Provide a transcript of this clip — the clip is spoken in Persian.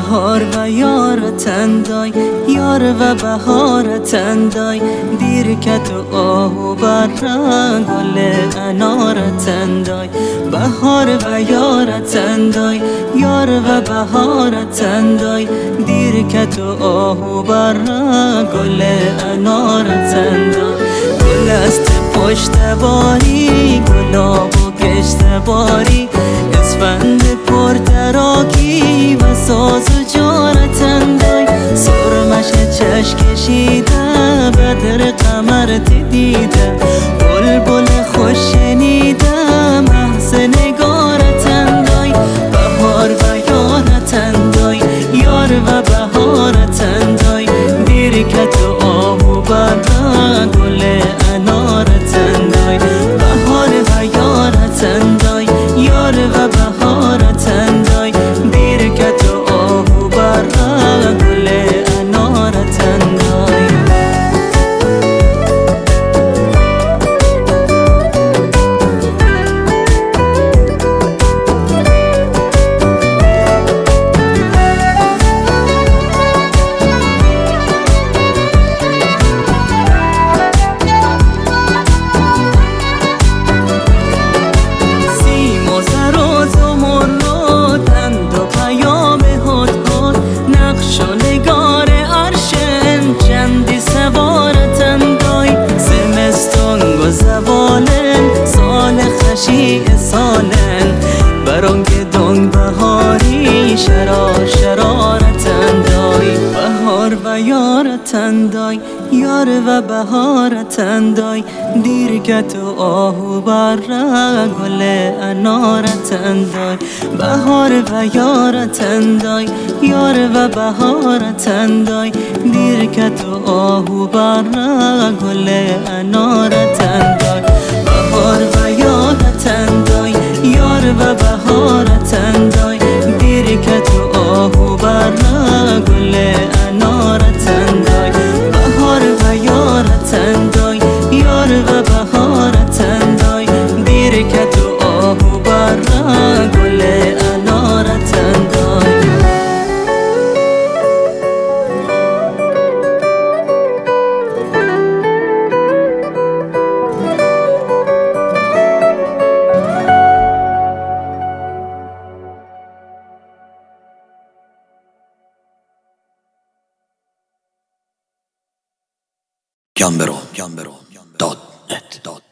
بهار و یار تندای، یار و بهار تندای، دیر که تو آهو بر گل انار تندای. بهار و یار تندای، یار و بهار تندای، دیر که تو آهو بر گل انار تندای. گل است پشت باری، گلاب و کشت باری، اسفند پرتراکی و ساز و جار تندای. سرمش چشم کشیده، بدر قمر دیده، بلبل خوش شنیده، محض نگار تندای. بهار و یار تندای، یار و بهار تندای، دیر که تو آهو بر گل انار تندای. بهار و یار تندای، یار و بهار تندای، دیر که تو آهو بر گل انار تندای. سالن برانگ دنگ بهاری، شرار شرار تندای. بهار و یار تندای، یار و بهار تندای، دیر که تو آهو بر گل انار تندای. بهار و یار تندای، یار و بهار تندای، دیر که تو آهو بر گل انار تندای. بهار و یار تندای، یار و بهار تندای، دیر که تو آهو بر گل انار تندای. بهار و یار تندای، یار و بهار تندای، دیر که تو آهو بر گل انار تندای. Gambero.net